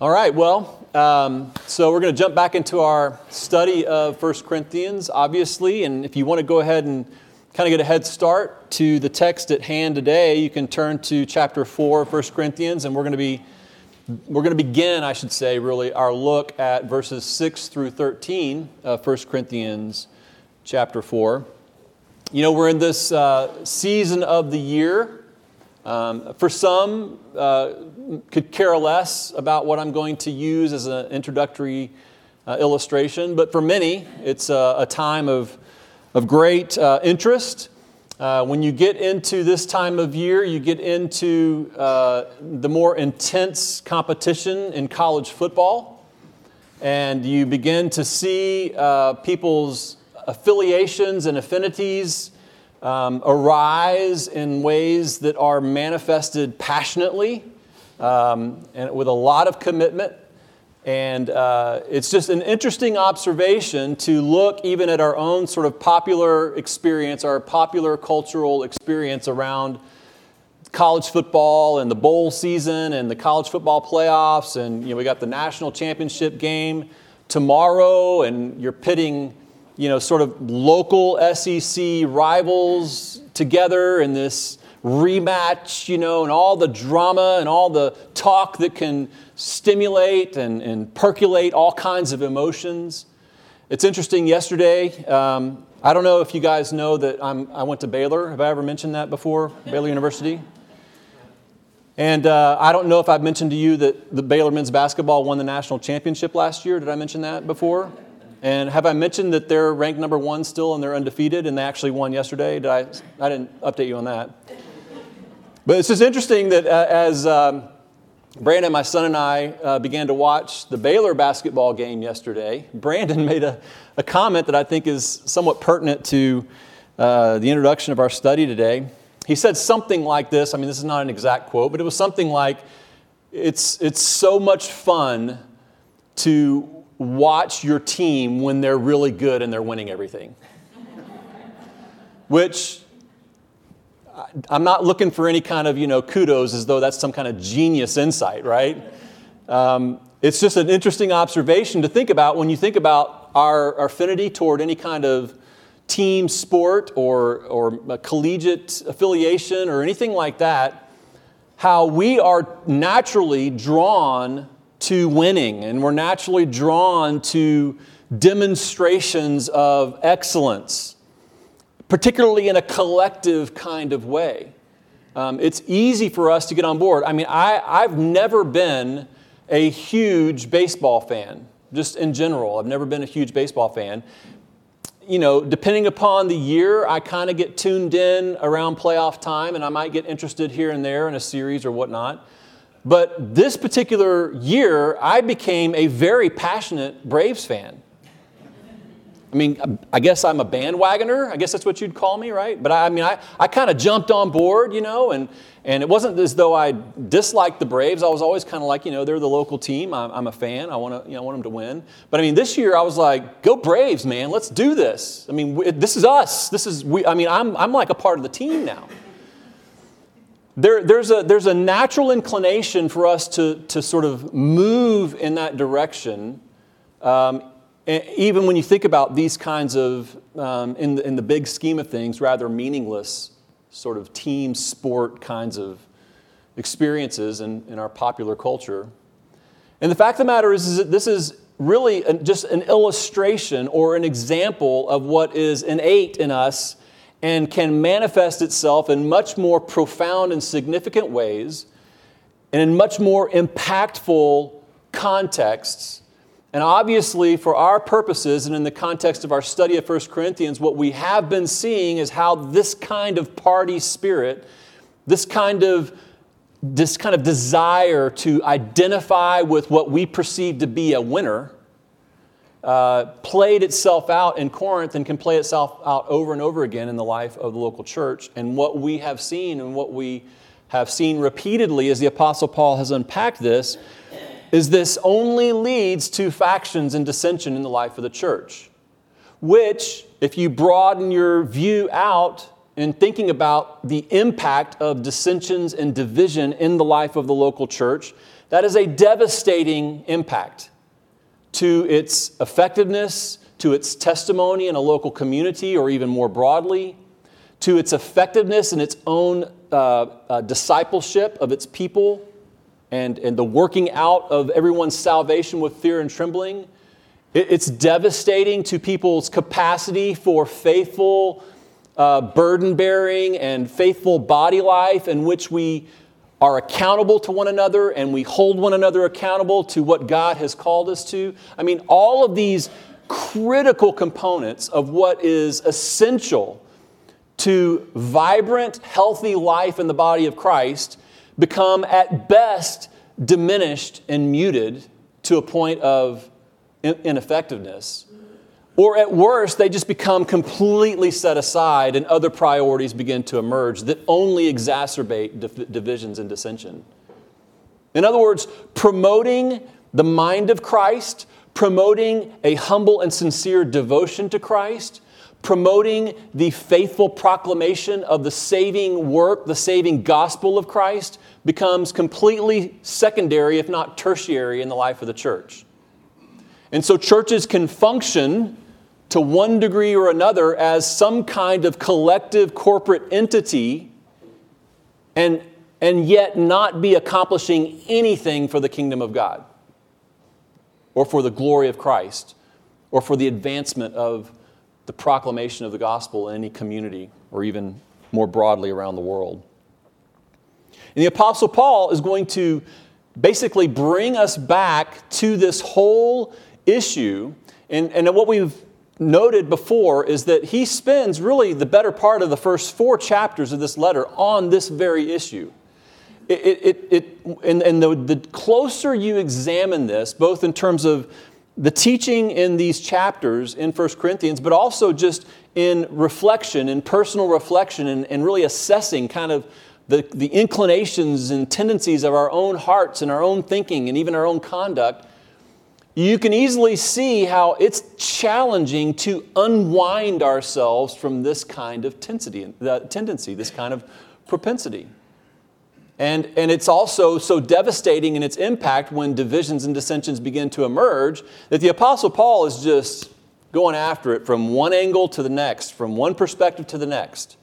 All right, so we're going to jump back into our study of 1 Corinthians, obviously, and if you want to go ahead and kind of get a head start to the text at hand today, you can turn to chapter 4 of 1 Corinthians, and we're going to begin, I should say, really, our look at verses 6 through 13 of 1 Corinthians chapter 4. You know, we're in this season of the year. For some, could care less about what I'm going to use as an introductory illustration, but for many, it's a time of great interest. When you get into this time of year, you get into the more intense competition in college football, and you begin to see people's affiliations and affinities arise in ways that are manifested passionately and with a lot of commitment. And it's just an interesting observation to look even at our own sort of popular experience, our popular cultural experience around college football and the bowl season and the college football playoffs. And, you know, we got the national championship game tomorrow, and you're pitting, you know, sort of local SEC rivals together in this rematch, you know, and all the drama and all the talk that can stimulate and percolate all kinds of emotions. It's interesting, yesterday, I don't know if you guys know that I went to Baylor. Have I ever mentioned that before? Baylor University? And I don't know if I've mentioned to you that the Baylor men's basketball won the national championship last year. Did I mention that before? And have I mentioned that they're ranked number 1 still and they're undefeated and they actually won yesterday? I didn't update you on that. But it's just interesting that as Brandon, my son, and I began to watch the Baylor basketball game yesterday, Brandon made a comment that I think is somewhat pertinent to the introduction of our study today. He said something like this. I mean, this is not an exact quote, but it was something like, it's so much fun to watch your team when they're really good and they're winning everything. Which, I'm not looking for any kind of, kudos as though that's some kind of genius insight, right? It's just an interesting observation to think about when you think about our affinity toward any kind of team sport or a collegiate affiliation or anything like that, how we are naturally drawn to winning, and we're naturally drawn to demonstrations of excellence, particularly in a collective kind of way. It's easy for us to get on board. I mean, I've never been a huge baseball fan, just in general. I've never been a huge baseball fan. You know, depending upon the year, I kind of get tuned in around playoff time, and I might get interested here and there in a series or whatnot. But this particular year, I became a very passionate Braves fan. I mean, I guess I'm a bandwagoner. I guess that's what you'd call me, right? But I kind of jumped on board, and it wasn't as though I disliked the Braves. I was always kind of like, they're the local team. I'm a fan. I want them to win. But I mean, this year I was like, go Braves, man. Let's do this. I mean, this is us. I'm like a part of the team now. There's a natural inclination for us to sort of move in that direction, even when you think about these kinds of, in the big scheme of things, rather meaningless sort of team sport kinds of experiences in our popular culture. And the fact of the matter is that this is really just an illustration or an example of what is innate in us and can manifest itself in much more profound and significant ways and in much more impactful contexts. And obviously, for our purposes and in the context of our study of 1 Corinthians, what we have been seeing is how this kind of party spirit, this kind of desire to identify with what we perceive to be a winner, played itself out in Corinth and can play itself out over and over again in the life of the local church. And what we have seen and what we have seen repeatedly as the Apostle Paul has unpacked this is this only leads to factions and dissension in the life of the church, which, if you broaden your view out in thinking about the impact of dissensions and division in the life of the local church, that is a devastating impact to its effectiveness, to its testimony in a local community, or even more broadly, to its effectiveness in its own discipleship of its people and the working out of everyone's salvation with fear and trembling. It's devastating to people's capacity for faithful burden-bearing and faithful body life in which we are accountable to one another and we hold one another accountable to what God has called us to. I mean, all of these critical components of what is essential to vibrant, healthy life in the body of Christ become at best diminished and muted to a point of ineffectiveness. Or at worst, they just become completely set aside and other priorities begin to emerge that only exacerbate divisions and dissension. In other words, promoting the mind of Christ, promoting a humble and sincere devotion to Christ, promoting the faithful proclamation of the saving work, the saving gospel of Christ, becomes completely secondary, if not tertiary, in the life of the church. And so churches can function to one degree or another as some kind of collective corporate entity and yet not be accomplishing anything for the kingdom of God or for the glory of Christ or for the advancement of the proclamation of the gospel in any community or even more broadly around the world. And the Apostle Paul is going to basically bring us back to this whole issue. And what we've noted before is that he spends really the better part of the first 4 chapters of this letter on this very issue. The closer you examine this, both in terms of the teaching in these chapters in 1 Corinthians, but also just in reflection, in personal reflection, and really assessing kind of the inclinations and tendencies of our own hearts and our own thinking and even our own conduct, you can easily see how it's challenging to unwind ourselves from this kind of tendency, this kind of propensity. And it's also so devastating in its impact when divisions and dissensions begin to emerge that the Apostle Paul is just going after it from one angle to the next, from one perspective to the next.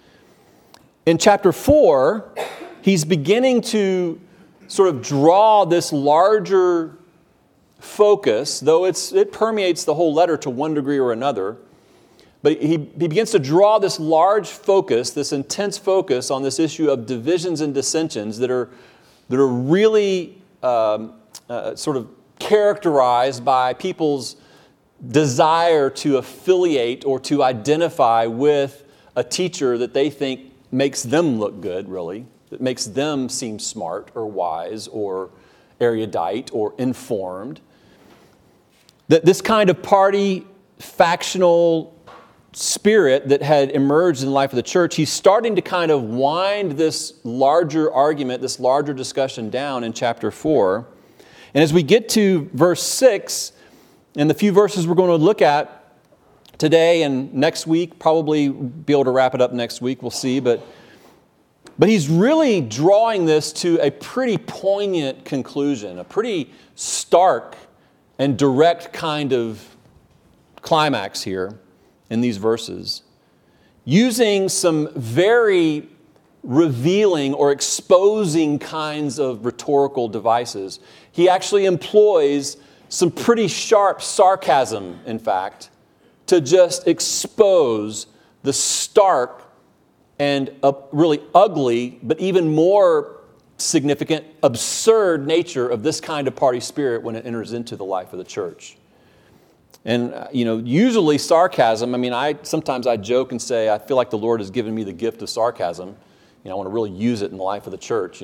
In chapter 4, he's beginning to sort of draw this larger focus, though it permeates the whole letter to one degree or another. But he begins to draw this large focus, this intense focus on this issue of divisions and dissensions that are really sort of characterized by people's desire to affiliate or to identify with a teacher that they think makes them look good, really, that makes them seem smart or wise or erudite or informed. That this kind of party, factional spirit that had emerged in the life of the church, he's starting to kind of wind this larger argument, this larger discussion down in chapter 4. And as we get to verse 6, and the few verses we're going to look at today and next week, probably be able to wrap it up next week, we'll see, but he's really drawing this to a pretty poignant conclusion, a pretty stark and direct kind of climax here in these verses, using some very revealing or exposing kinds of rhetorical devices. He actually employs some pretty sharp sarcasm, in fact, to just expose the stark and really ugly, but even more significant, absurd nature of this kind of party spirit when it enters into the life of the church. And, usually sarcasm, sometimes I joke and say, I feel like the Lord has given me the gift of sarcasm. I want to really use it in the life of the church,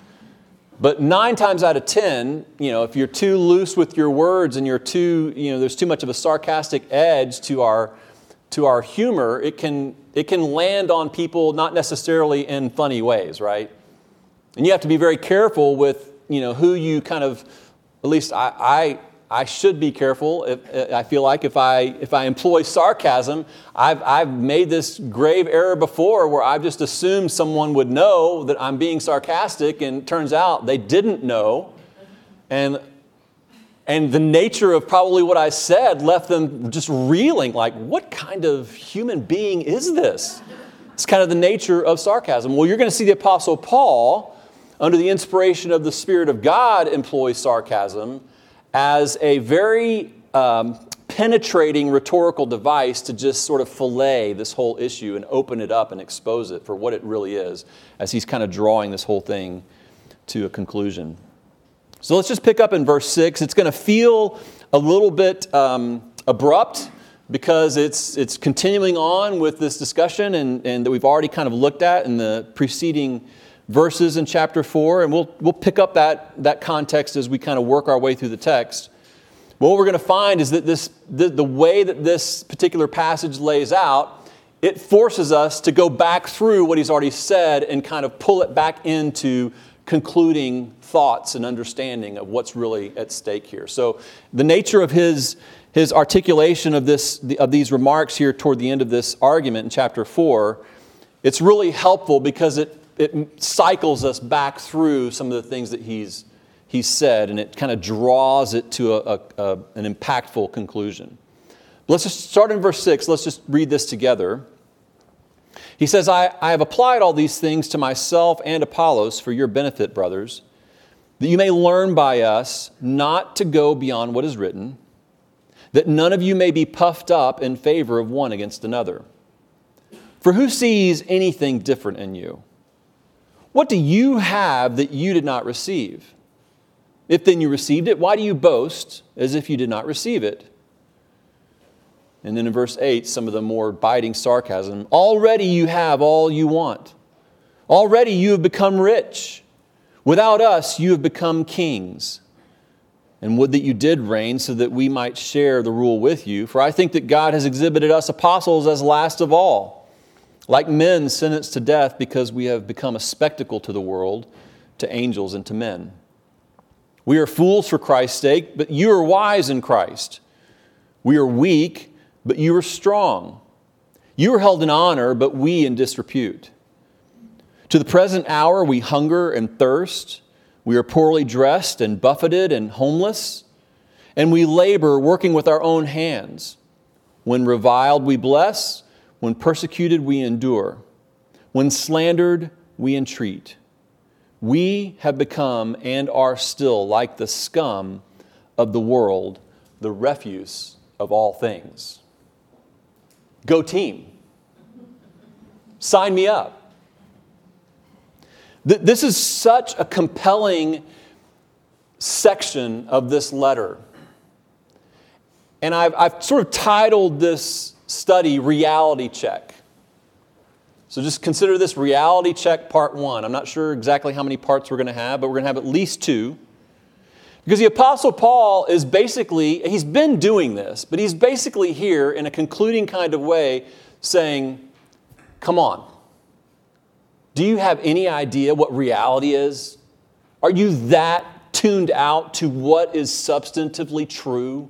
But 9 times out of 10, if you're too loose with your words and you're too, there's too much of a sarcastic edge to our humor, it can land on people not necessarily in funny ways, right? And you have to be very careful with, who you kind of, at least I I should be careful. I feel like if I employ sarcasm, I've made this grave error before where I've just assumed someone would know that I'm being sarcastic, and it turns out they didn't know. And the nature of probably what I said left them just reeling, like, what kind of human being is this? It's kind of the nature of sarcasm. Well, you're going to see the Apostle Paul, under the inspiration of the Spirit of God, employ sarcasm as a very penetrating rhetorical device to just sort of fillet this whole issue and open it up and expose it for what it really is, as he's kind of drawing this whole thing to a conclusion. So let's just pick up in verse 6. It's going to feel a little bit abrupt because it's continuing on with this discussion and that we've already kind of looked at in the preceding verses in chapter 4, and we'll pick up that context as we kind of work our way through the text. But what we're going to find is that the way that this particular passage lays out, it forces us to go back through what he's already said and kind of pull it back into concluding thoughts and understanding of what's really at stake here. So the nature of his articulation of these remarks here toward the end of this argument in chapter 4, it's really helpful because it cycles us back through some of the things that he's said, and it kind of draws it to an impactful conclusion. Let's just start in verse 6. Let's just read this together. He says, I have applied all these things to myself and Apollos for your benefit, brothers, that you may learn by us not to go beyond what is written, that none of you may be puffed up in favor of one against another. For who sees anything different in you? What do you have that you did not receive? If then you received it, why do you boast as if you did not receive it? And then in verse 8, some of the more biting sarcasm. Already you have all you want. Already you have become rich. Without us, you have become kings. And would that you did reign so that we might share the rule with you. For I think that God has exhibited us apostles as last of all, like men sentenced to death because we have become a spectacle to the world, to angels and to men. We are fools for Christ's sake, but you are wise in Christ. We are weak, but you are strong. You are held in honor, but we in disrepute. To the present hour we hunger and thirst. We are poorly dressed and buffeted and homeless. And we labor working with our own hands. When reviled we bless. When persecuted we endure. When slandered we entreat. We have become and are still like the scum of the world, the refuse of all things. Go team. Sign me up. This is such a compelling section of this letter. And I've sort of titled this study Reality Check. So just consider this Reality Check Part 1. I'm not sure exactly how many parts we're going to have, but we're going to have at least 2. Because the Apostle Paul is basically, he's been doing this, but he's basically here in a concluding kind of way saying, come on. Do you have any idea what reality is? Are you that tuned out to what is substantively true?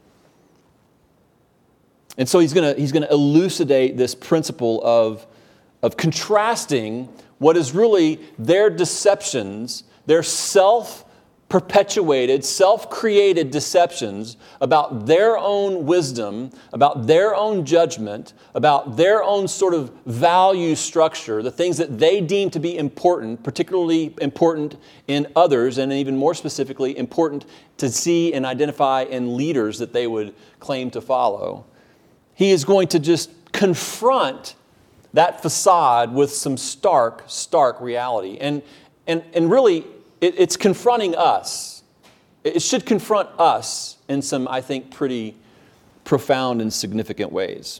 And so he's going to elucidate this principle of contrasting what is really their deceptions, their self-perpetuated, self-created deceptions about their own wisdom, about their own judgment, about their own sort of value structure, the things that they deem to be important, particularly important in others, and even more specifically important to see and identify in leaders that they would claim to follow. He is going to just confront that facade with some stark reality. And really, it's confronting us. It should confront us in some, I think, pretty profound and significant ways.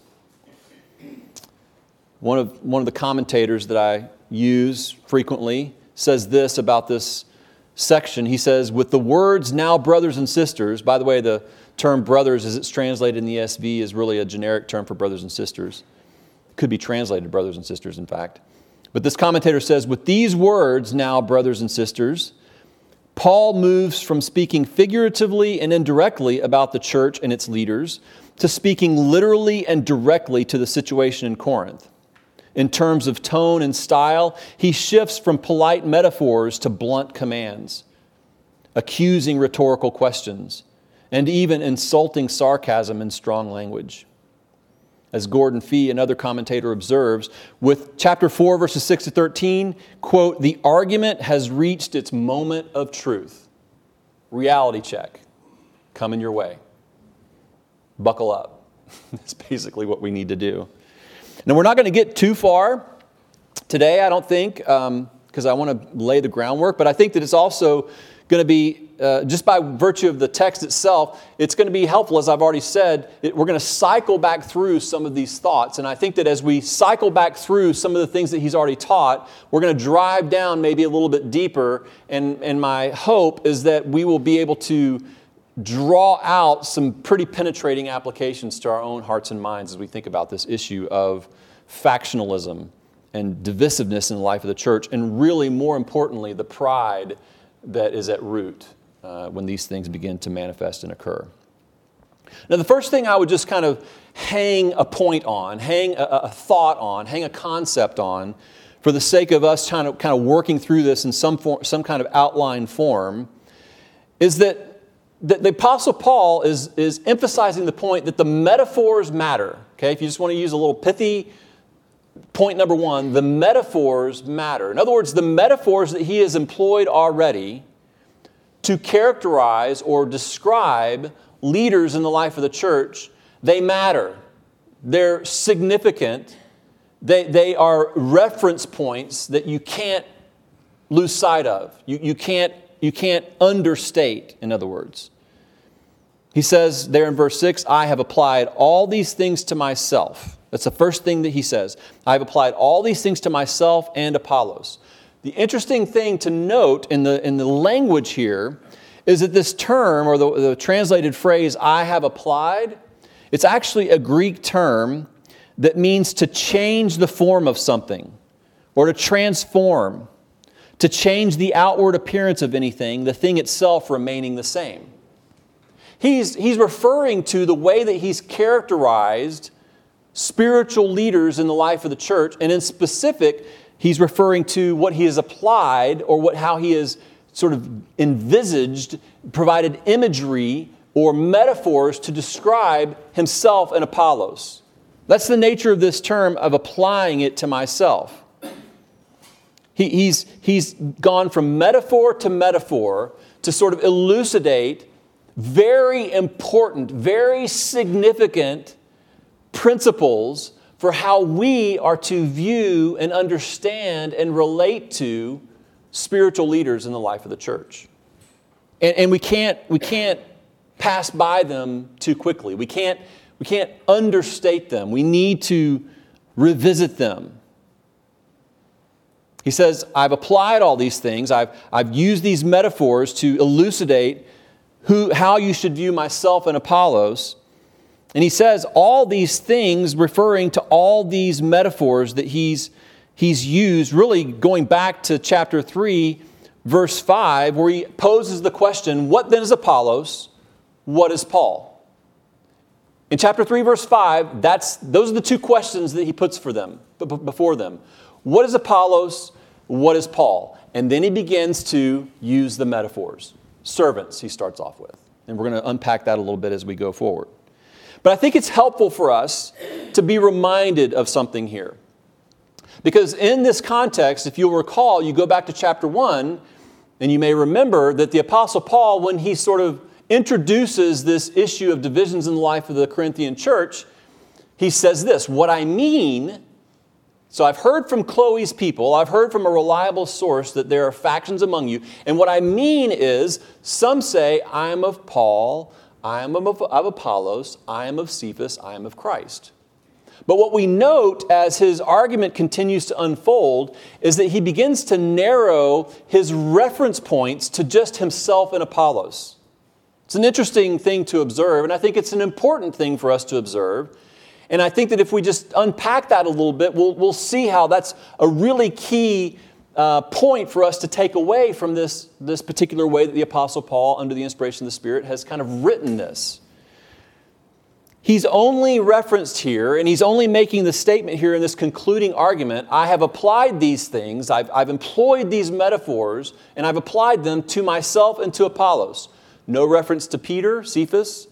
One of the commentators that I use frequently says this about this section. He says, with the words, now brothers and sisters, by the way, the term brothers as it's translated in the ESV is really a generic term for brothers and sisters. Could be translated brothers and sisters, in fact. But this commentator says, with these words now, brothers and sisters, Paul moves from speaking figuratively and indirectly about the church and its leaders to speaking literally and directly to the situation in Corinth. In terms of tone and style, he shifts from polite metaphors to blunt commands, accusing rhetorical questions, and even insulting sarcasm in strong language. As Gordon Fee, another commentator, observes, with chapter 4, verses 6 to 13, quote, "The argument has reached its moment of truth. Reality check. Coming your way. Buckle up." That's basically what we need to do. Now, we're not going to get too far today, I don't think, because I want to lay the groundwork, but I think that it's also going to be, just by virtue of the text itself, it's going to be helpful, as I've already said. We're going to cycle back through some of these thoughts. And I think that as we cycle back through some of the things that he's already taught, we're going to drive down maybe a little bit deeper. And my hope is that we will be able to draw out some pretty penetrating applications to our own hearts and minds as we think about this issue of factionalism and divisiveness in the life of the church, and really, more importantly, the pride that is at root when these things begin to manifest and occur. Now, the first thing I would just kind of hang a point on, hang a thought on, hang a concept on, for the sake of us kind of working through this in some kind of outline form, is that the Apostle Paul is emphasizing the point that the metaphors matter. Okay, if you just want to use a little pithy point number one, the metaphors matter. In other words, the metaphors that he has employed already to characterize or describe leaders in the life of the church, they matter. They're significant. They are reference points that you can't lose sight of. You can't understate, in other words. He says there in verse 6, "I have applied all these things to myself." That's the first thing that he says. "I have applied all these things to myself and Apollos." The interesting thing to note in the language here is that this term, or the translated phrase, "I have applied," it's actually a Greek term that means to change the form of something, or to transform, to change the outward appearance of anything, the thing itself remaining the same. He's referring to the way that he's characterized spiritual leaders in the life of the church, and in specific, he's referring to what he has applied, or how he has sort of envisaged, provided imagery or metaphors to describe himself and Apollos. That's the nature of this term, of applying it to myself. He's gone from metaphor to sort of elucidate very important, very significant principles for how we are to view and understand and relate to spiritual leaders in the life of the church. And we can't pass by them too quickly. We can't understate them. We need to revisit them. He says, "I've applied all these things. I've used these metaphors to elucidate how you should view myself and Apollos." And he says all these things, referring to all these metaphors that he's used, really going back to chapter 3, verse 5, where he poses the question, what then is Apollos? What is Paul? In chapter 3, verse 5, those are the two questions that he puts before them. What is Apollos? What is Paul? And then he begins to use the metaphors. Servants, he starts off with. And we're going to unpack that a little bit as we go forward. But I think it's helpful for us to be reminded of something here. Because in this context, if you'll recall, you go back to chapter 1, and you may remember that the Apostle Paul, when he sort of introduces this issue of divisions in the life of the Corinthian church, he says this, "What I mean," so I've heard from Chloe's people, I've heard from a reliable source that there are factions among you, and what I mean is, some say, I am of Paul, I am of Apollos, I am of Cephas, I am of Christ. But what we note as his argument continues to unfold is that he begins to narrow his reference points to just himself and Apollos. It's an interesting thing to observe, and I think it's an important thing for us to observe. And I think that if we just unpack that a little bit, we'll see how that's a really key point for us to take away from this particular way that the Apostle Paul, under the inspiration of the Spirit, has kind of written this. He's only referenced here, and he's only making the statement here in this concluding argument, I have applied these things, I've employed these metaphors, and I've applied them to myself and to Apollos. No reference to Peter, Cephas,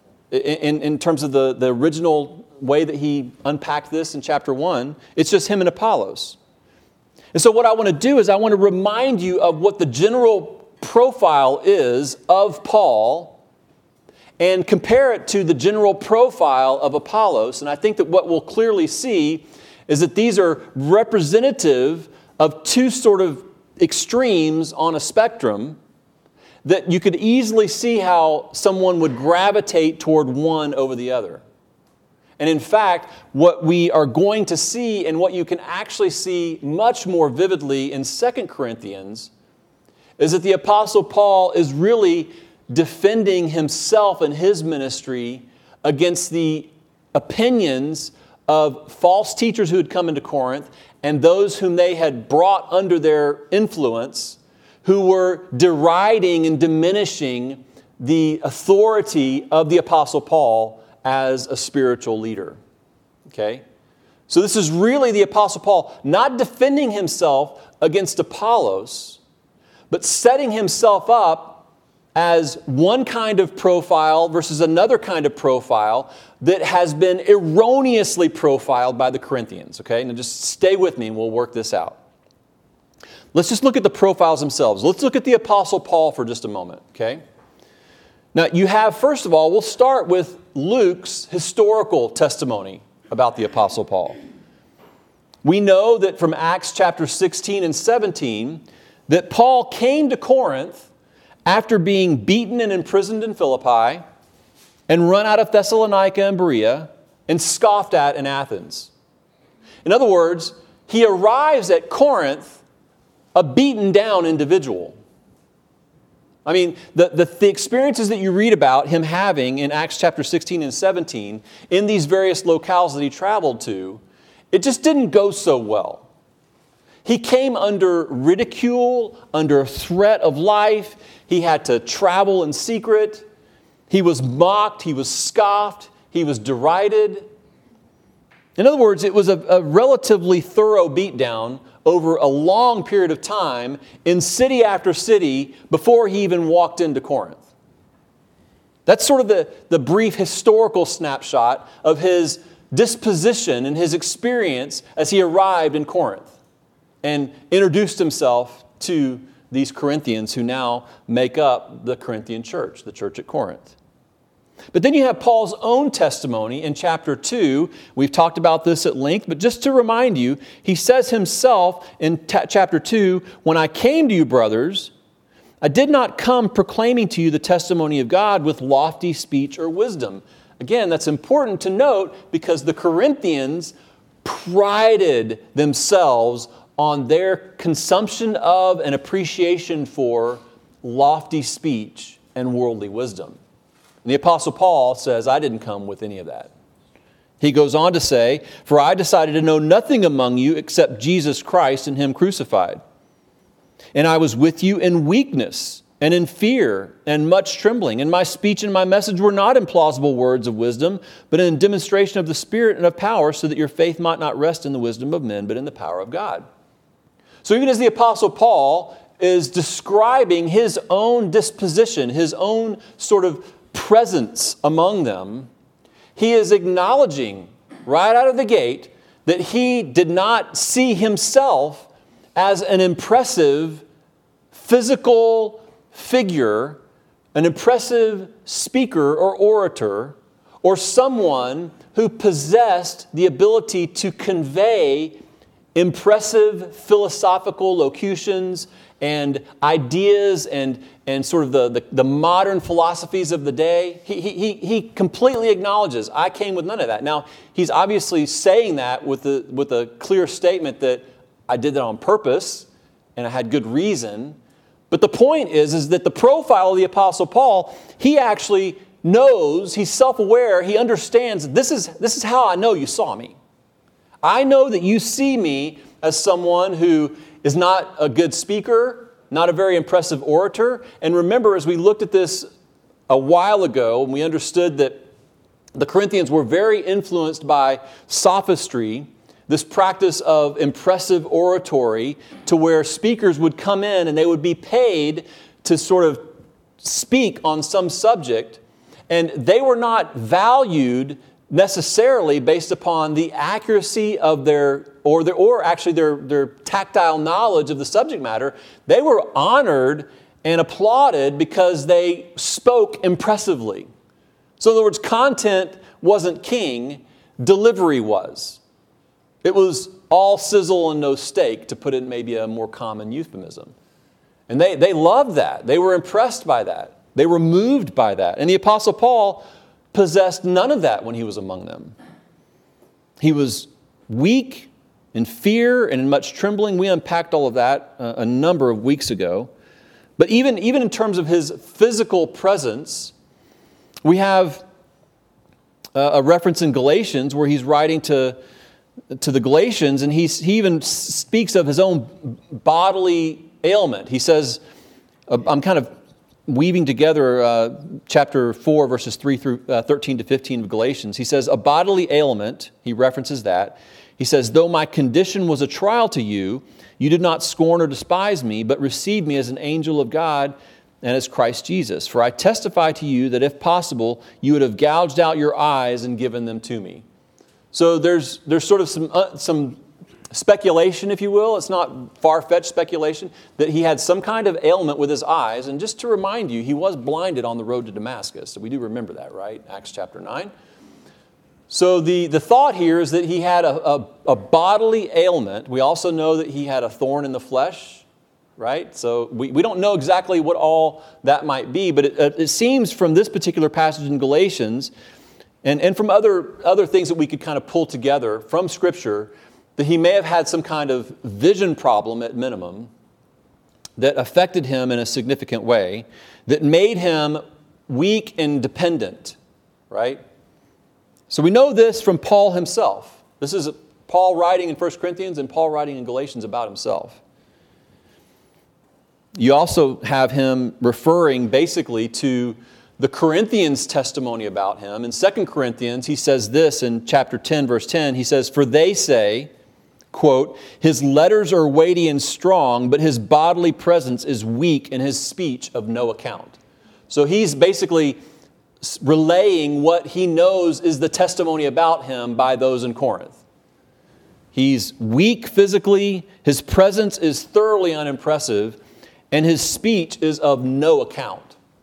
in terms of the original way that he unpacked this in chapter 1. It's just him and Apollos. And so what I want to do is I want to remind you of what the general profile is of Paul and compare it to the general profile of Apollos. And I think that what we'll clearly see is that these are representative of two sort of extremes on a spectrum that you could easily see how someone would gravitate toward one over the other. And in fact, what we are going to see and what you can actually see much more vividly in 2 Corinthians is that the Apostle Paul is really defending himself and his ministry against the opinions of false teachers who had come into Corinth and those whom they had brought under their influence, who were deriding and diminishing the authority of the Apostle Paul as a spiritual leader. Okay? So this is really the Apostle Paul not defending himself against Apollos, but setting himself up as one kind of profile versus another kind of profile that has been erroneously profiled by the Corinthians. Okay? Now just stay with me and we'll work this out. Let's just look at the profiles themselves. Let's look at the Apostle Paul for just a moment. Okay? Now you have, first of all, we'll start with Luke's historical testimony about the Apostle Paul. We know that from Acts chapter 16 and 17 that Paul came to Corinth after being beaten and imprisoned in Philippi and run out of Thessalonica and Berea and scoffed at in Athens. In other words, he arrives at Corinth a beaten down individual. I mean, the experiences that you read about him having in Acts chapter 16 and 17 in these various locales that he traveled to, it just didn't go so well. He came under ridicule, under threat of life. He had to travel in secret. He was mocked. He was scoffed. He was derided. In other words, it was a relatively thorough beatdown over a long period of time in city after city before he even walked into Corinth. That's sort of the brief historical snapshot of his disposition and his experience as he arrived in Corinth and introduced himself to these Corinthians who now make up the Corinthian church, the church at Corinth. But then you have Paul's own testimony in chapter 2. We've talked about this at length, but just to remind you, he says himself in chapter 2, "When I came to you, brothers, I did not come proclaiming to you the testimony of God with lofty speech or wisdom." Again, that's important to note because the Corinthians prided themselves on their consumption of and appreciation for lofty speech and worldly wisdom. And the Apostle Paul says, I didn't come with any of that. He goes on to say, "For I decided to know nothing among you except Jesus Christ and Him crucified. And I was with you in weakness and in fear and much trembling. And my speech and my message were not in plausible words of wisdom, but in demonstration of the Spirit and of power, so that your faith might not rest in the wisdom of men, but in the power of God." So even as the Apostle Paul is describing his own disposition, his own sort of presence among them, he is acknowledging right out of the gate that he did not see himself as an impressive physical figure, an impressive speaker or orator, or someone who possessed the ability to convey impressive philosophical locutions and ideas and sort of the modern philosophies of the day. He completely acknowledges, I came with none of that. Now, he's obviously saying that with a clear statement that I did that on purpose and I had good reason. But the point is that the profile of the Apostle Paul, he actually knows, he's self-aware, he understands, this is how I know you saw me. I know that you see me as someone who is not a good speaker, not a very impressive orator. And remember, as we looked at this a while ago, and we understood that the Corinthians were very influenced by sophistry, this practice of impressive oratory, to where speakers would come in and they would be paid to sort of speak on some subject, and they were not valued necessarily based upon the accuracy of their tactile knowledge of the subject matter. They were honored and applauded because they spoke impressively. So in other words, content wasn't king, delivery was. It was all sizzle and no steak, to put it in maybe a more common euphemism. And they loved that. They were impressed by that. They were moved by that. And the Apostle Paul possessed none of that when he was among them. He was weak in fear and in much trembling. We unpacked all of that a number of weeks ago. But even in terms of his physical presence, we have a reference in Galatians where he's writing to the Galatians, and he even speaks of his own bodily ailment. He says, I'm kind of weaving together chapter 4, verses 3 through 13 to 15 of Galatians. He says, a bodily ailment, he references that. He says, though my condition was a trial to you, you did not scorn or despise me, but received me as an angel of God and as Christ Jesus. For I testify to you that if possible, you would have gouged out your eyes and given them to me. So there's sort of some speculation, if you will. It's not far-fetched speculation that he had some kind of ailment with his eyes. And just to remind you, he was blinded on the road to Damascus. So we do remember that, right? Acts chapter 9. So the thought here is that he had a bodily ailment. We also know that he had a thorn in the flesh, right? So we don't know exactly what all that might be, but it seems from this particular passage in Galatians and from other things that we could kind of pull together from Scripture, that he may have had some kind of vision problem at minimum that affected him in a significant way, that made him weak and dependent, right? So we know this from Paul himself. This is Paul writing in 1 Corinthians and Paul writing in Galatians about himself. You also have him referring basically to the Corinthians' testimony about him. In 2 Corinthians, he says this in chapter 10, verse 10. He says, for they say, quote, his letters are weighty and strong, but his bodily presence is weak and his speech of no account. So he's basically relaying what he knows is the testimony about him by those in Corinth. He's weak physically, his presence is thoroughly unimpressive, and his speech is of no account.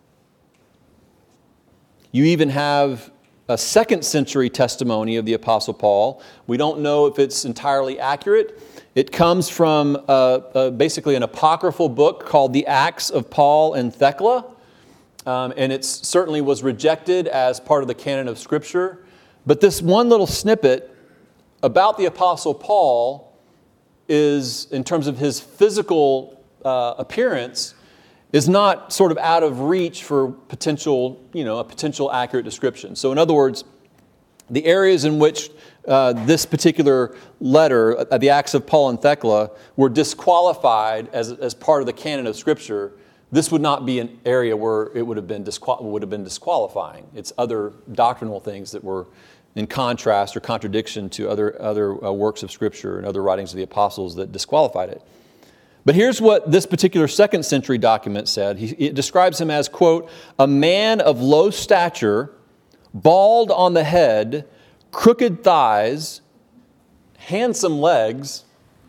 You even have a 2nd century testimony of the Apostle Paul. We don't know if it's entirely accurate. It comes from basically an apocryphal book called The Acts of Paul and Thecla. And it certainly was rejected as part of the canon of Scripture. But this one little snippet about the Apostle Paul is, in terms of his physical appearance, is not sort of out of reach for a potential accurate description. So in other words, the areas in which this particular letter, the Acts of Paul and Thecla, were disqualified as part of the canon of Scripture, this would not be an area where it would have been disqualifying. It's other doctrinal things that were in contrast or contradiction to other works of Scripture and other writings of the apostles that disqualified it. But here's what this particular 2nd century document said. It describes him as, quote, a man of low stature, bald on the head, crooked thighs, handsome legs,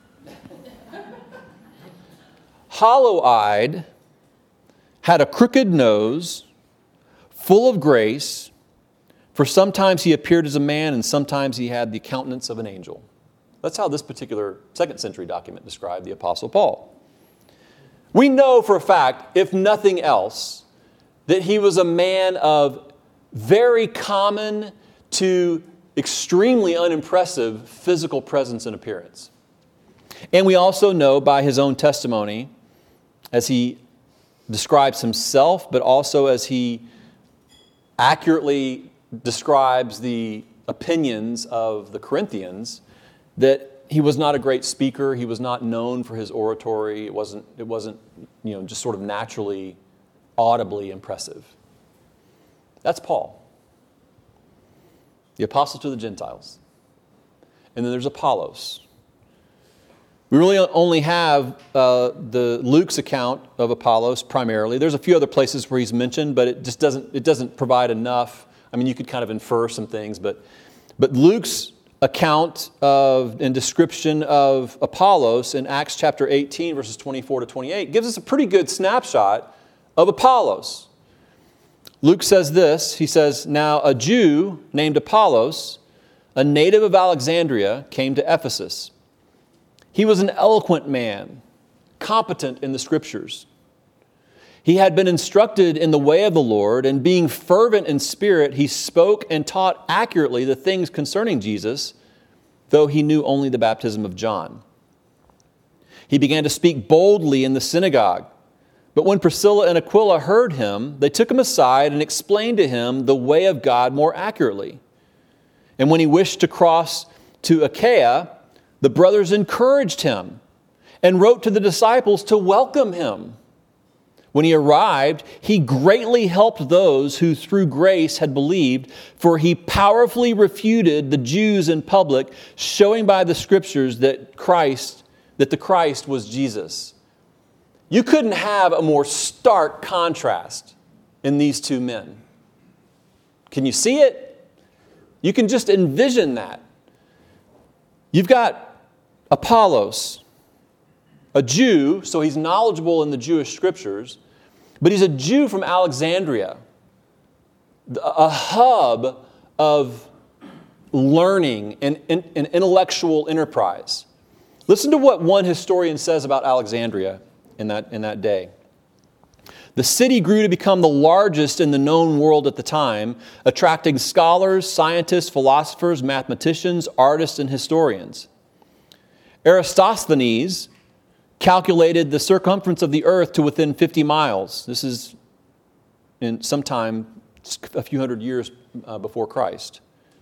hollow-eyed, had a crooked nose, full of grace, for sometimes he appeared as a man and sometimes he had the countenance of an angel. That's how this particular 2nd century document described the Apostle Paul. We know for a fact, if nothing else, that he was a man of very common to extremely unimpressive physical presence and appearance. And we also know by his own testimony, as he describes himself, but also as he accurately describes the opinions of the Corinthians, that He was not a great speaker. He was not known for his oratory. It wasn't just sort of naturally, audibly impressive. That's Paul, the apostle to the Gentiles. And then there's Apollos. We really only have the Luke's account of Apollos primarily. There's a few other places where he's mentioned, but it doesn't provide enough. I mean, you could kind of infer some things, but Luke's account of and description of Apollos in Acts chapter 18, verses 24 to 28, gives us a pretty good snapshot of Apollos. Luke says this, he says, "Now a Jew named Apollos, a native of Alexandria, came to Ephesus. He was an eloquent man, competent in the Scriptures. He had been instructed in the way of the Lord, and being fervent in spirit, he spoke and taught accurately the things concerning Jesus, though he knew only the baptism of John. He began to speak boldly in the synagogue. But when Priscilla and Aquila heard him, they took him aside and explained to him the way of God more accurately. And when he wished to cross to Achaia, the brothers encouraged him and wrote to the disciples to welcome him. When he arrived, he greatly helped those who through grace had believed, for he powerfully refuted the Jews in public, showing by the Scriptures that the Christ was Jesus." You couldn't have a more stark contrast in these two men. Can you see it? You can just envision that. You've got Apollos, a Jew, so he's knowledgeable in the Jewish Scriptures, but he's a Jew from Alexandria, a hub of learning and intellectual enterprise. Listen to what one historian says about Alexandria in that day. "The city grew to become the largest in the known world at the time, attracting scholars, scientists, philosophers, mathematicians, artists, and historians. Eratosthenes calculated the circumference of the earth to within 50 miles. This is in sometime a few hundred years before Christ.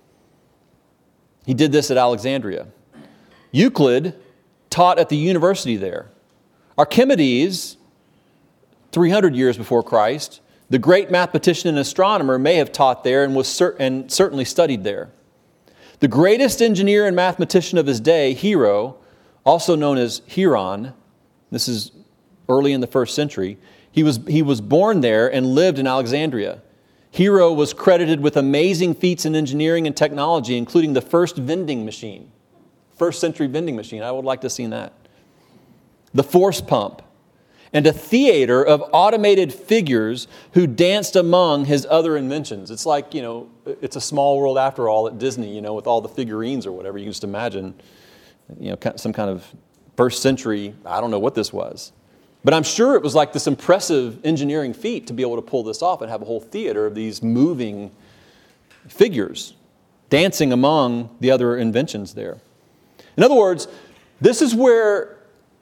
He did this at Alexandria. Euclid taught at the university there. Archimedes, 300 years before Christ, the great mathematician and astronomer, may have taught there and certainly studied there. The greatest engineer and mathematician of his day, Hero, also known as Hieron, this is early in the first century, he was born there and lived in Alexandria. Hero was credited with amazing feats in engineering and technology, including the first vending machine, first century vending machine. I would like to have seen that. The force pump, and a theater of automated figures who danced among his other inventions. It's like, it's a small world after all at Disney, with all the figurines or whatever. You can just imagine, some kind of first century, I don't know what this was. But I'm sure it was like this impressive engineering feat to be able to pull this off and have a whole theater of these moving figures dancing among the other inventions there. In other words, this is where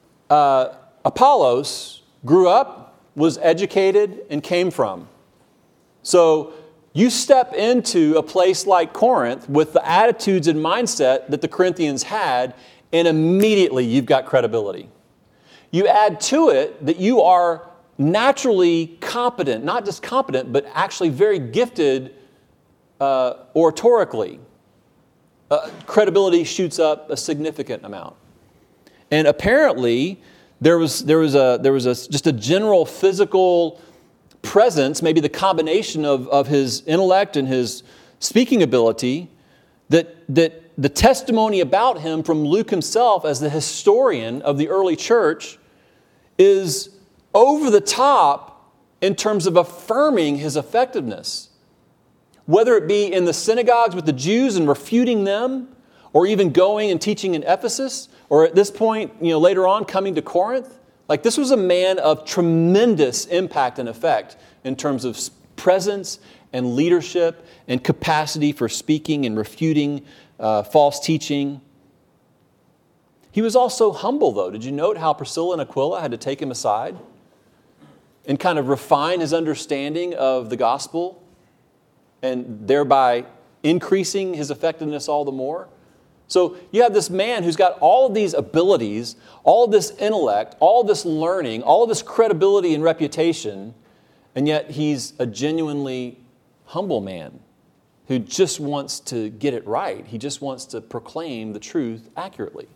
Apollos grew up, was educated, and came from. So you step into a place like Corinth with the attitudes and mindset that the Corinthians had, and immediately you've got credibility. You add to it that you are naturally competent, not just competent, but actually very gifted oratorically. Credibility shoots up a significant amount. And apparently, there was just a general physical presence, maybe the combination of his intellect and his speaking ability, that the testimony about him from Luke himself as the historian of the early church is over the top in terms of affirming his effectiveness. Whether it be in the synagogues with the Jews and refuting them, or even going and teaching in Ephesus, or at this point, later on coming to Corinth. Like, this was a man of tremendous impact and effect in terms of presence and leadership and capacity for speaking and refuting false teaching. He was also humble, though. Did you note how Priscilla and Aquila had to take him aside and kind of refine his understanding of the gospel and thereby increasing his effectiveness all the more? So you have this man who's got all of these abilities, all of this intellect, all of this learning, all of this credibility and reputation, and yet he's a genuinely humble man who just wants to get it right. He just wants to proclaim the truth accurately.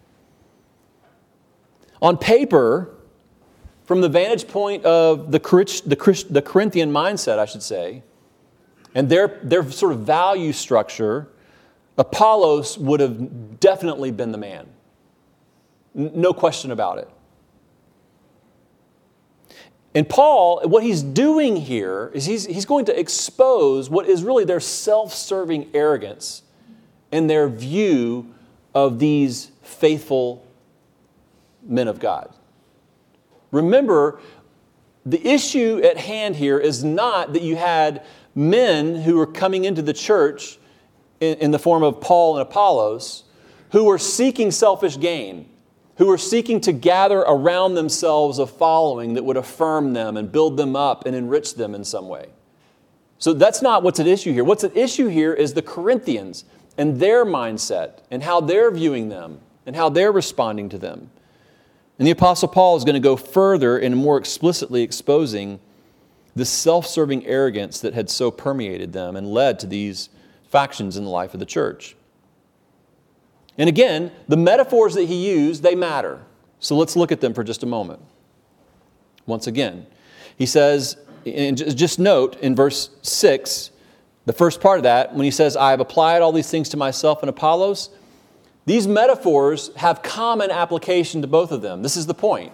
On paper, from the vantage point of the Corinthian mindset, I should say, and their sort of value structure, Apollos would have definitely been the man. No question about it. And Paul, what he's doing here is he's going to expose what is really their self-serving arrogance and their view of these faithful men of God. Remember, the issue at hand here is not that you had men who were coming into the church in the form of Paul and Apollos who were seeking selfish gain, who were seeking to gather around themselves a following that would affirm them and build them up and enrich them in some way. So that's not what's at issue here. What's at issue here is the Corinthians and their mindset and how they're viewing them and how they're responding to them. And the Apostle Paul is going to go further and more explicitly exposing the self-serving arrogance that had so permeated them and led to these factions in the life of the church. And again, the metaphors that he used, they matter. So let's look at them for just a moment. Once again, he says, and just note in verse 6, the first part of that, when he says, I have applied all these things to myself and Apollos, these metaphors have common application to both of them. This is the point.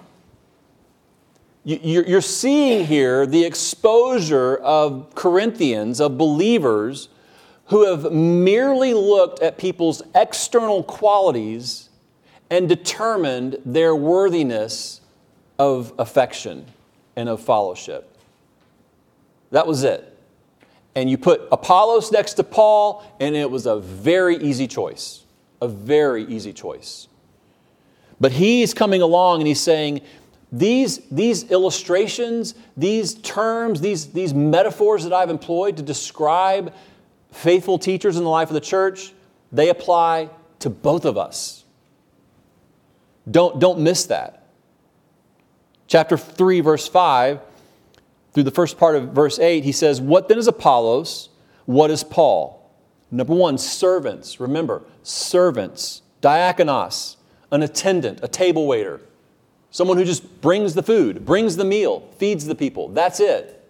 You're seeing here the exposure of Corinthians, of believers, who have merely looked at people's external qualities and determined their worthiness of affection and of fellowship. That was it. And you put Apollos next to Paul, and it was a very easy choice. A very easy choice. But he's coming along and he's saying, these illustrations, these terms, these metaphors that I've employed to describe faithful teachers in the life of the church, they apply to both of us. Don't miss that. Chapter 3, verse 5, through the first part of verse 8, he says, what then is Apollos? What is Paul? Number one, servants. Remember, servants. Diakonos, an attendant, a table waiter. Someone who just brings the food, brings the meal, feeds the people. That's it.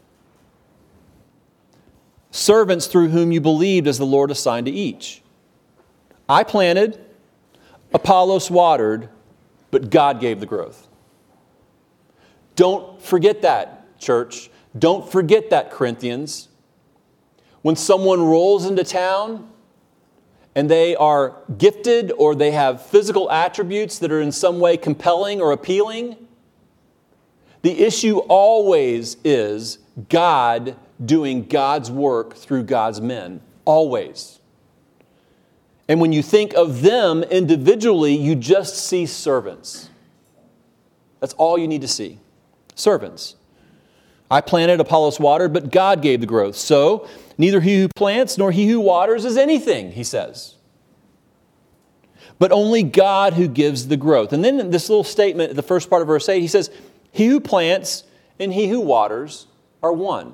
Servants through whom you believed as the Lord assigned to each. I planted, Apollos watered, but God gave the growth. Don't forget that, church. Don't forget that, Corinthians. When someone rolls into town and they are gifted or they have physical attributes that are in some way compelling or appealing, the issue always is God doing God's work through God's men. Always. And when you think of them individually, you just see servants. That's all you need to see. Servants. I planted, Apollos watered, but God gave the growth. So, neither he who plants nor he who waters is anything, he says. But only God who gives the growth. And then in this little statement, the first part of verse 8, he says, he who plants and he who waters are one.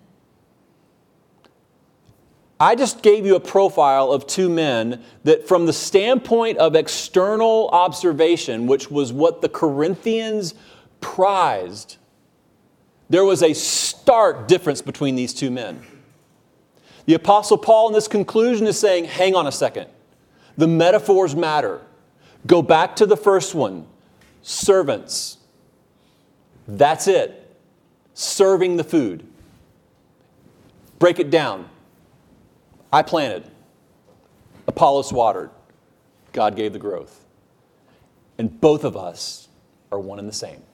I just gave you a profile of two men that from the standpoint of external observation, which was what the Corinthians prized, there was a stark difference between these two men. The Apostle Paul in this conclusion is saying, hang on a second. The metaphors matter. Go back to the first one. Servants. That's it. Serving the food. Break it down. I planted. Apollos watered. God gave the growth. And both of us are one and the same.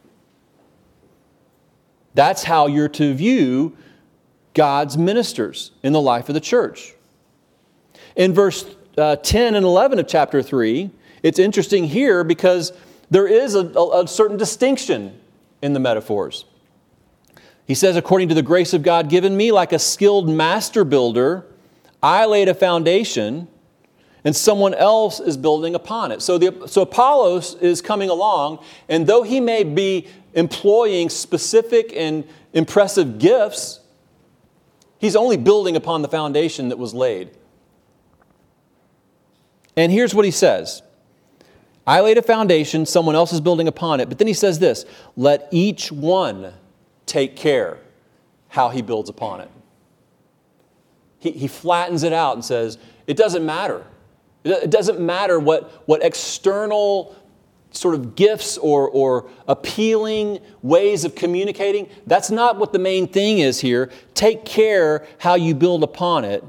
That's how you're to view God's ministers in the life of the church. In verse 10 and 11 of chapter 3, it's interesting here because there is a certain distinction in the metaphors. He says, according to the grace of God given me, like a skilled master builder, I laid a foundation, and someone else is building upon it. So Apollos is coming along, and though he may be employing specific and impressive gifts, he's only building upon the foundation that was laid. And here's what he says. I laid a foundation, someone else is building upon it. But then he says this, let each one take care how he builds upon it. He flattens it out and says, it doesn't matter. It doesn't matter what external sort of gifts or appealing ways of communicating. That's not what the main thing is here. Take care how you build upon it.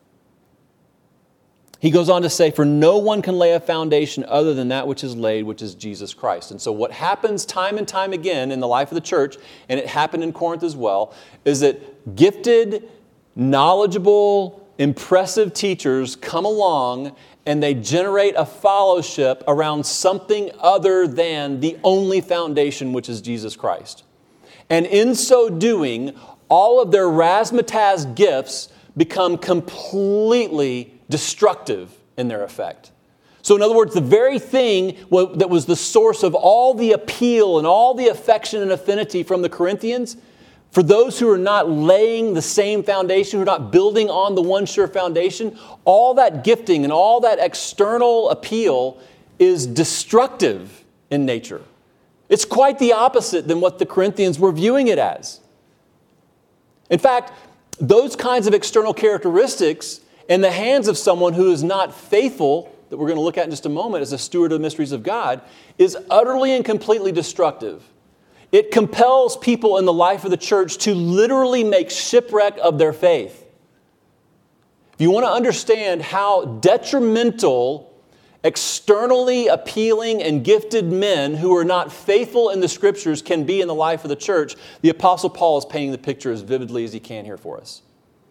He goes on to say, for no one can lay a foundation other than that which is laid, which is Jesus Christ. And so what happens time and time again in the life of the church, and it happened in Corinth as well, is that gifted, knowledgeable, impressive teachers come along and they generate a fellowship around something other than the only foundation, which is Jesus Christ. And in so doing, all of their razzmatazz gifts become completely destructive in their effect. So in other words, the very thing that was the source of all the appeal and all the affection and affinity from the Corinthians, for those who are not laying the same foundation, who are not building on the one sure foundation, all that gifting and all that external appeal is destructive in nature. It's quite the opposite than what the Corinthians were viewing it as. In fact, those kinds of external characteristics in the hands of someone who is not faithful, that we're going to look at in just a moment as a steward of the mysteries of God, is utterly and completely destructive. It compels people in the life of the church to literally make shipwreck of their faith. If you want to understand how detrimental, externally appealing and gifted men who are not faithful in the Scriptures can be in the life of the church, the Apostle Paul is painting the picture as vividly as he can here for us.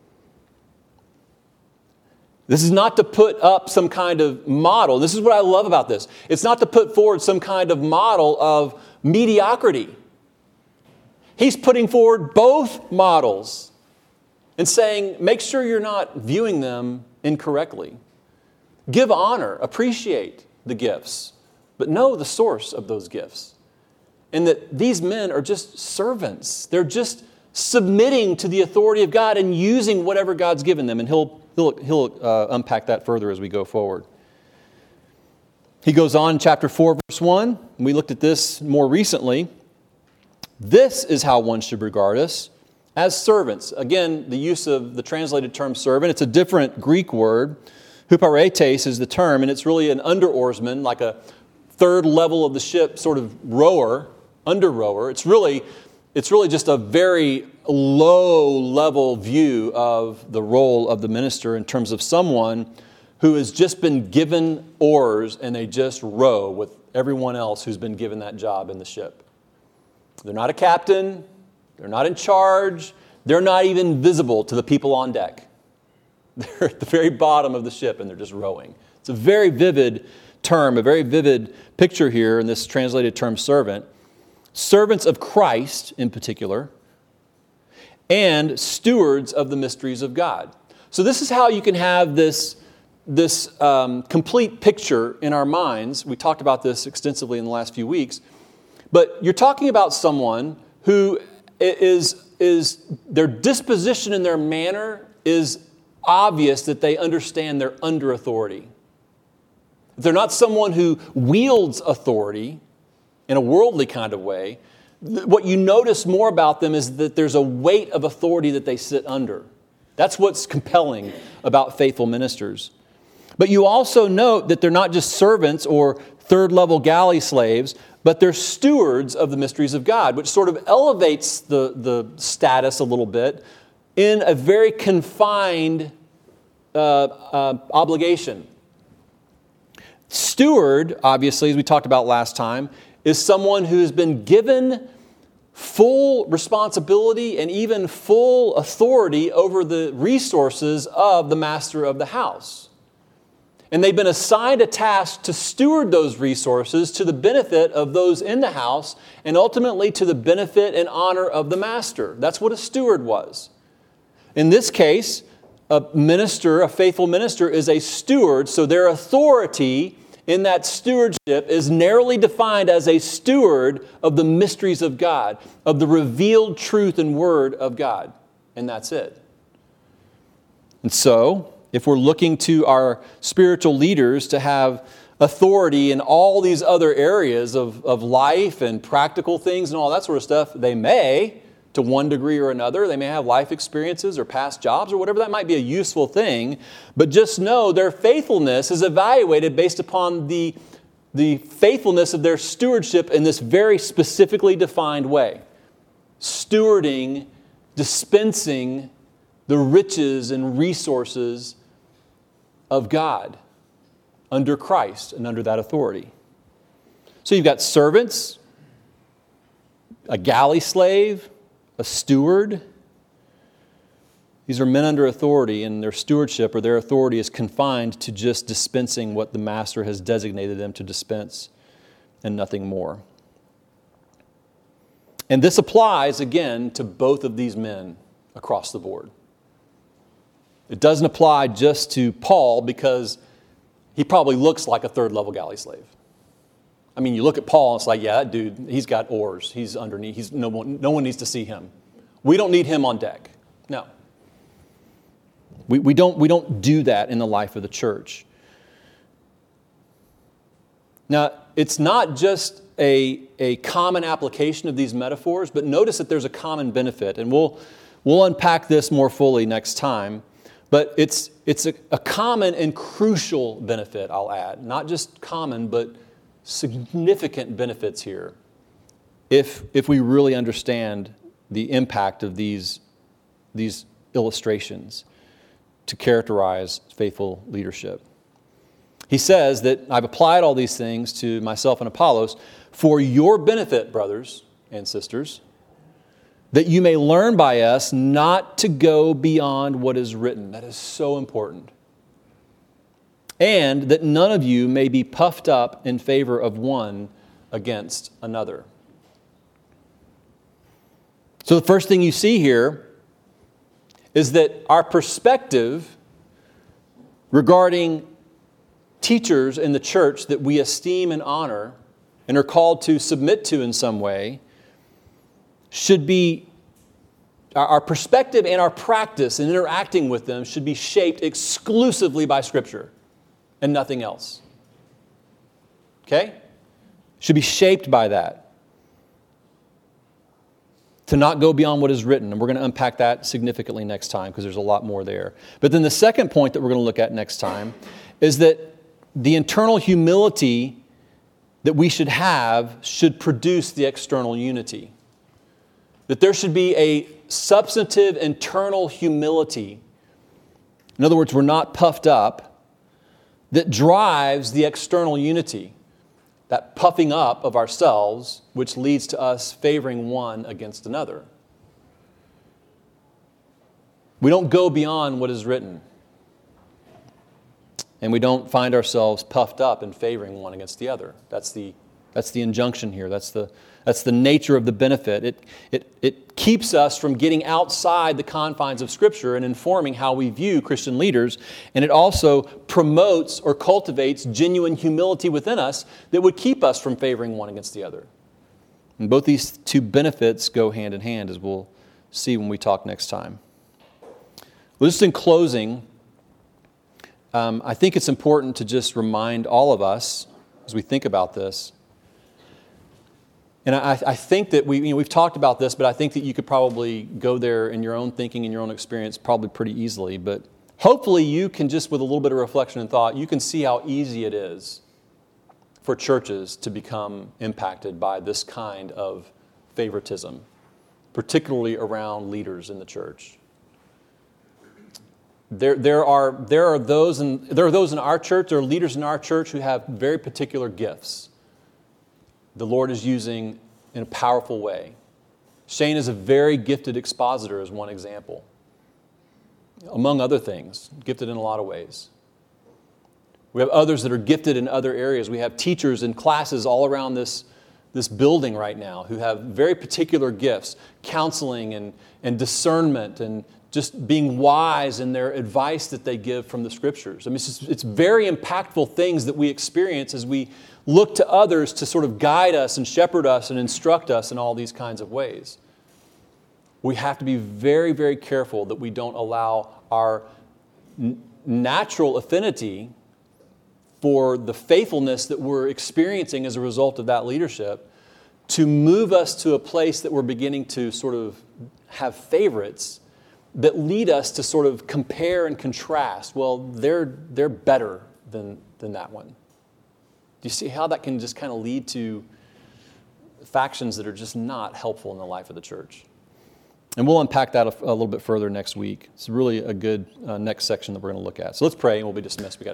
This is not to put up some kind of model. This is what I love about this. It's not to put forward some kind of model of mediocrity. He's putting forward both models and saying, make sure you're not viewing them incorrectly. Give honor, appreciate the gifts, but know the source of those gifts. And that these men are just servants. They're just submitting to the authority of God and using whatever God's given them. And he'll unpack that further as we go forward. He goes on in chapter 4, verse 1. And we looked at this more recently. This is how one should regard us, as servants. Again, the use of the translated term servant. It's a different Greek word. Huparetes is the term, and it's really an under-oarsman, like a third level of the ship sort of rower, under-rower. It's really just a very low-level view of the role of the minister in terms of someone who has just been given oars and they just row with everyone else who's been given that job in the ship. They're not a captain. They're not in charge. They're not even visible to the people on deck. They're at the very bottom of the ship and they're just rowing. It's a very vivid term, a very vivid picture here in this translated term servant. Servants of Christ in particular, and stewards of the mysteries of God. So this is how you can have this complete picture in our minds. We talked about this extensively in the last few weeks. But you're talking about someone who is their disposition and their manner is obvious that they understand they're under authority. They're not someone who wields authority in a worldly kind of way. What you notice more about them is that there's a weight of authority that they sit under. That's what's compelling about faithful ministers. But you also note that they're not just servants or third-level galley slaves, but they're stewards of the mysteries of God, which sort of elevates the status a little bit in a very confined obligation. Steward, obviously, as we talked about last time, is someone who has been given full responsibility and even full authority over the resources of the master of the house. And they've been assigned a task to steward those resources to the benefit of those in the house and ultimately to the benefit and honor of the master. That's what a steward was. In this case, a minister, a faithful minister, is a steward, so their authority in that stewardship is narrowly defined as a steward of the mysteries of God, of the revealed truth and word of God. And that's it. And so, if we're looking to our spiritual leaders to have authority in all these other areas of life and practical things and all that sort of stuff, they may, to one degree or another, they may have life experiences or past jobs or whatever. That might be a useful thing. But just know their faithfulness is evaluated based upon the faithfulness of their stewardship in this very specifically defined way. Stewarding, dispensing the riches and resources of God under Christ and under that authority. So you've got servants, a galley slave, a steward. These are men under authority, and their stewardship or their authority is confined to just dispensing what the master has designated them to dispense and nothing more. And this applies, again, to both of these men across the board. It doesn't apply just to Paul because he probably looks like a third-level galley slave. I mean, you look at Paul and it's like, yeah, that dude, he's got oars. He's underneath. No one needs to see him. We don't need him on deck. No. We don't do that in the life of the church. Now, it's not just a common application of these metaphors, but notice that there's a common benefit. And we'll unpack this more fully next time. But it's a common and crucial benefit, I'll add. Not just common, but significant benefits here if we really understand the impact of these illustrations to characterize faithful leadership. He says that I've applied all these things to myself and Apollos for your benefit, brothers and sisters, that you may learn by us not to go beyond what is written. That is so important. And that none of you may be puffed up in favor of one against another. So the first thing you see here is that our perspective regarding teachers in the church that we esteem and honor and are called to submit to in some way should be, our perspective and our practice in interacting with them should be shaped exclusively by Scripture and nothing else. Okay? Should be shaped by that. To not go beyond what is written. And we're going to unpack that significantly next time because there's a lot more there. But then the second point that we're going to look at next time is that the internal humility that we should have should produce the external unity. That there should be a substantive internal humility. In other words, we're not puffed up, that drives the external unity. That puffing up of ourselves, which leads to us favoring one against another. We don't go beyond what is written. And we don't find ourselves puffed up and favoring one against the other. That's the injunction here. That's the nature of the benefit. It keeps us from getting outside the confines of Scripture and informing how we view Christian leaders. And it also promotes or cultivates genuine humility within us that would keep us from favoring one against the other. And both these two benefits go hand in hand, as we'll see when we talk next time. Well, just in closing, I think it's important to just remind all of us as we think about this. And I think that we've talked about this, but I think that you could probably go there in your own thinking and your own experience probably pretty easily. But hopefully you can just, with a little bit of reflection and thought, you can see how easy it is for churches to become impacted by this kind of favoritism, particularly around leaders in the church. There are those in our church, there are leaders in our church who have very particular gifts the Lord is using in a powerful way. Shane is a very gifted expositor, as one example. Among other things, gifted in a lot of ways. We have others that are gifted in other areas. We have teachers in classes all around this this building right now who have very particular gifts, counseling and discernment and just being wise in their advice that they give from the Scriptures. I mean, it's very impactful things that we experience as we look to others to sort of guide us and shepherd us and instruct us in all these kinds of ways. We have to be very, very careful that we don't allow our natural affinity for the faithfulness that we're experiencing as a result of that leadership to move us to a place that we're beginning to sort of have favorites that lead us to sort of compare and contrast. Well, they're better than that one. Do you see how that can just kind of lead to factions that are just not helpful in the life of the church? And we'll unpack that a little bit further next week. It's really a good next section that we're going to look at. So let's pray and we'll be dismissed. We got to